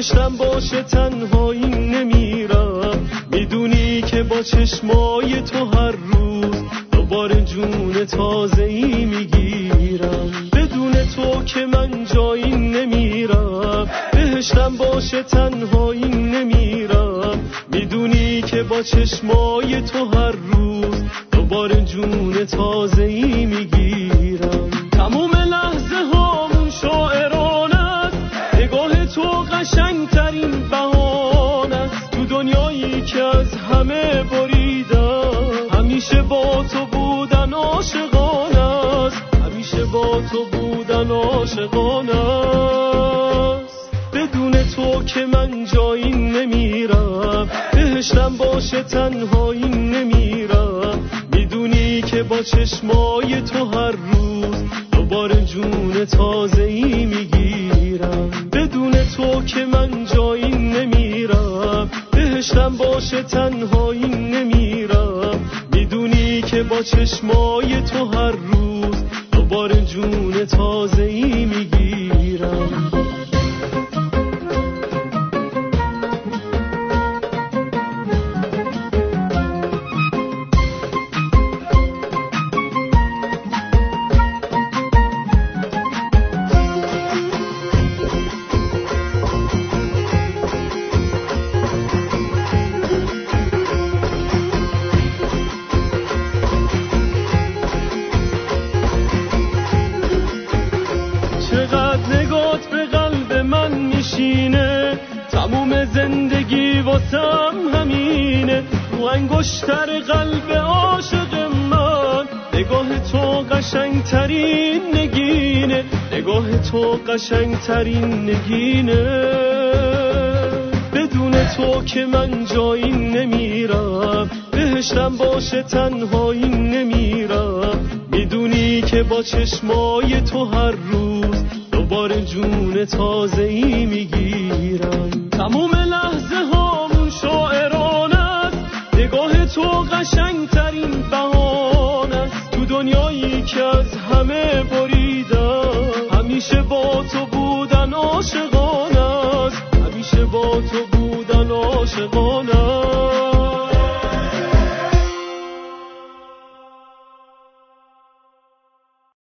بهشتم باشه تنهایی نمیرم، میدونی که با چشمای تو هر روز دوباره جون تازه‌ای میگیرم. بدون تو که من جایی نمیرم، بهشتم باشه تنهایی نمیرم، میدونی که با چشمای تو هر روز دوباره جون تازه‌ای میگیرم. تموم لحظه هامون شاعرانه است، نگاه تو قشنگترین بهانه است تو دنیایی که از همه بریدم. همیشه با تو بودن عاشقانه است، همیشه با تو بودن عاشقانه است. بدون تو که من جایی نمیرم، بهشتم باشه تنهایی نمیرم، میدونی که با چشمای تو هر روز دوباره جون تازه‌ای میگیرم. بدون تو که من جایی نمیرم، بهشتم باشه تنهایی نمیرم، میدونی که با چشمای تو هر روز دوباره جون تازه‌ای میگیرم. چقدر نگات به قلب من میشینه، تموم زندگی واسم همینه. تو انگشتر قلب عاشق من نگاه تو قشنگترین نگینه، نگاه تو قشنگترین نگینه. بدون تو که من جایی نمیرم، بهشتم باشه تنهایی نمیرم، میدونی که با چشمای تو هر روز دوباره جون تازه‌ای میگیرم. تموم لحظه هامون شاعرانه است، نگاه تو قشنگترین بهانه است تو دنیایی که از همه بریدم. همیشه با تو بودن عاشقانه است، همیشه با تو بودن عاشقانه است.